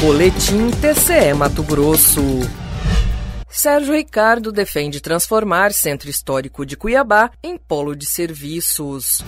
Boletim TCE Mato Grosso. Sérgio Ricardo defende transformar Centro Histórico de Cuiabá em polo de serviços.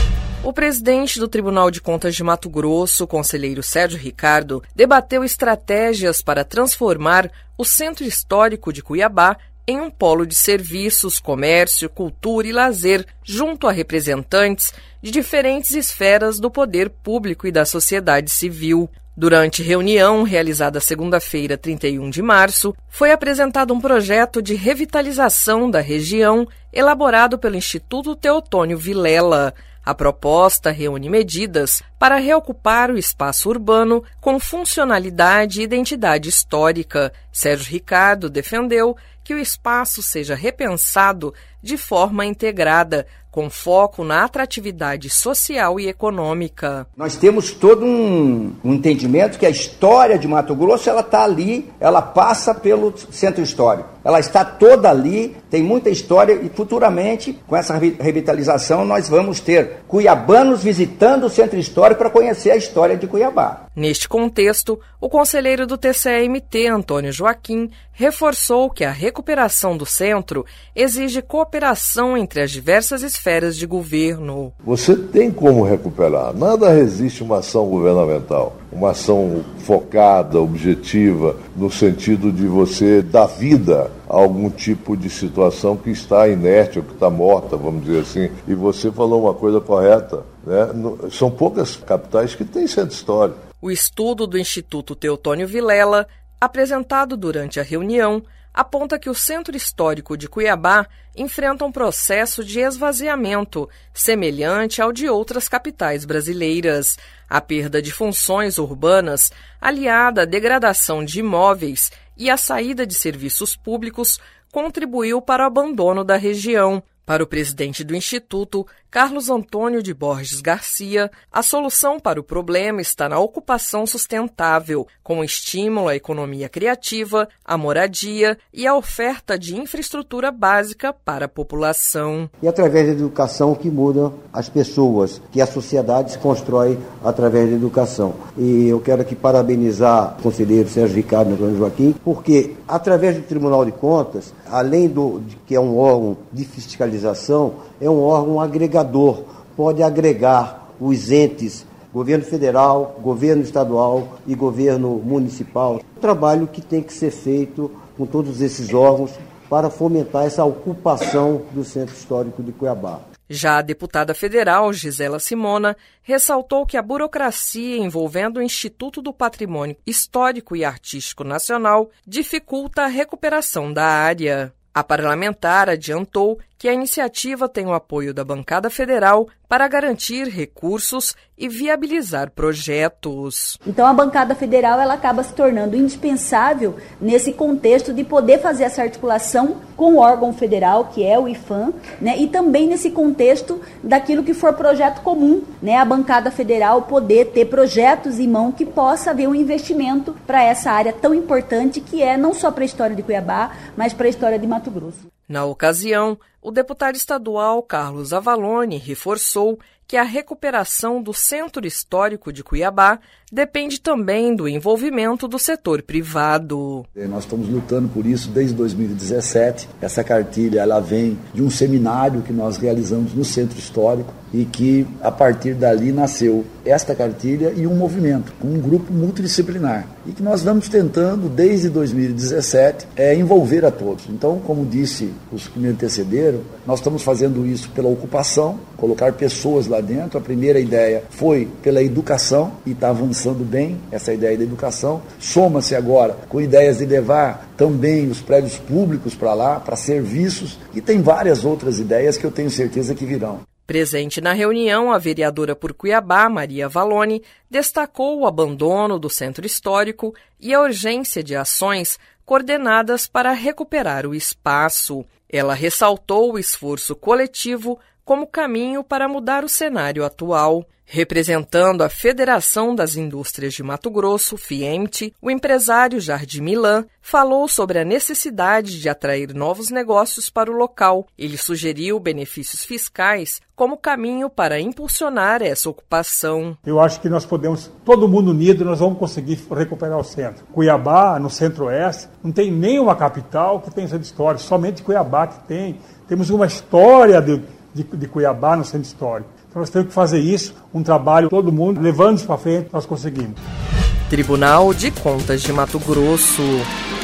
O presidente do Tribunal de Contas de Mato Grosso, conselheiro Sérgio Ricardo, debateu estratégias para transformar o Centro Histórico de Cuiabá em um polo de serviços, comércio, cultura e lazer, junto a representantes de diferentes esferas do poder público e da sociedade civil. Durante reunião realizada segunda-feira, 31 de março, foi apresentado um projeto de revitalização da região elaborado pelo Instituto Teotônio Vilela. A proposta reúne medidas para reocupar o espaço urbano com funcionalidade e identidade histórica. Sérgio Ricardo defendeu que o espaço seja repensado de forma integrada, com foco na atratividade social e econômica. Nós temos todo um entendimento que a história de Mato Grosso, ela está ali, ela passa pelo Centro Histórico. Ela está toda ali, tem muita história e futuramente, com essa revitalização, nós vamos ter cuiabanos visitando o Centro Histórico para conhecer a história de Cuiabá. Neste contexto, o conselheiro do TCE-MT, Antônio Joaquim, reforçou que a recuperação do centro exige cooperação entre as diversas esferas de governo. Você tem como recuperar. Nada resiste uma ação governamental, uma ação focada, objetiva, no sentido de você dar vida a algum tipo de situação que está inerte ou que está morta, vamos dizer assim. E você falou uma coisa correta, né? São poucas capitais que têm centro histórico. O estudo do Instituto Teotônio Vilela, apresentado durante a reunião, aponta que o Centro Histórico de Cuiabá enfrenta um processo de esvaziamento semelhante ao de outras capitais brasileiras. A perda de funções urbanas, aliada à degradação de imóveis e à saída de serviços públicos, contribuiu para o abandono da região. Para o presidente do Instituto, Carlos Antônio de Borges Garcia, a solução para o problema está na ocupação sustentável, com estímulo à economia criativa, à moradia e à oferta de infraestrutura básica para a população. E através da educação que muda as pessoas, que a sociedade se constrói através da educação. E eu quero aqui parabenizar o conselheiro Sérgio Ricardo e Antônio Joaquim, porque através do Tribunal de Contas, além de que é um órgão de fiscalização, é um órgão agregador, pode agregar os entes, governo federal, governo estadual e governo municipal. Um trabalho que tem que ser feito com todos esses órgãos para fomentar essa ocupação do Centro Histórico de Cuiabá. Já a deputada federal, Gisela Simona, ressaltou que a burocracia envolvendo o Instituto do Patrimônio Histórico e Artístico Nacional dificulta a recuperação da área. A parlamentar adiantou que a iniciativa tem o apoio da bancada federal para garantir recursos e viabilizar projetos. Então a bancada federal ela acaba se tornando indispensável nesse contexto de poder fazer essa articulação com o órgão federal, que é o IPHAN, né, e também nesse contexto daquilo que for projeto comum, né, a bancada federal poder ter projetos em mão que possa haver um investimento para essa área tão importante que é não só para a história de Cuiabá, mas para a história de Mato Grosso. Na ocasião, o deputado estadual Carlos Avalone reforçou que a recuperação do Centro Histórico de Cuiabá depende também do envolvimento do setor privado. Nós estamos lutando por isso desde 2017. Essa cartilha ela vem de um seminário que nós realizamos no Centro Histórico e que, a partir dali, nasceu esta cartilha e um movimento, um grupo multidisciplinar. E que nós vamos tentando, desde 2017, envolver a todos. Então, como disse os que me antecederam, nós estamos fazendo isso pela ocupação, colocar pessoas lá dentro. A primeira ideia foi pela educação e está avançando bem essa ideia da educação. Soma-se agora com ideias de levar também os prédios públicos para lá, para serviços, e tem várias outras ideias que eu tenho certeza que virão. Presente na reunião, a vereadora por Cuiabá, Maria Avalone, destacou o abandono do Centro Histórico e a urgência de ações coordenadas para recuperar o espaço. Ela ressaltou o esforço coletivo como caminho para mudar o cenário atual. Representando a Federação das Indústrias de Mato Grosso, FIEMT, o empresário Jardim Milan falou sobre a necessidade de atrair novos negócios para o local. Ele sugeriu benefícios fiscais como caminho para impulsionar essa ocupação. Eu acho que nós podemos, todo mundo unido, nós vamos conseguir recuperar o centro. Cuiabá, no centro-oeste, não tem nenhuma capital que tenha centro histórico, somente Cuiabá que tem. Temos uma história de Cuiabá no centro histórico. Então nós temos que fazer isso, um trabalho, todo mundo, levando isso para frente, nós conseguimos. Tribunal de Contas de Mato Grosso.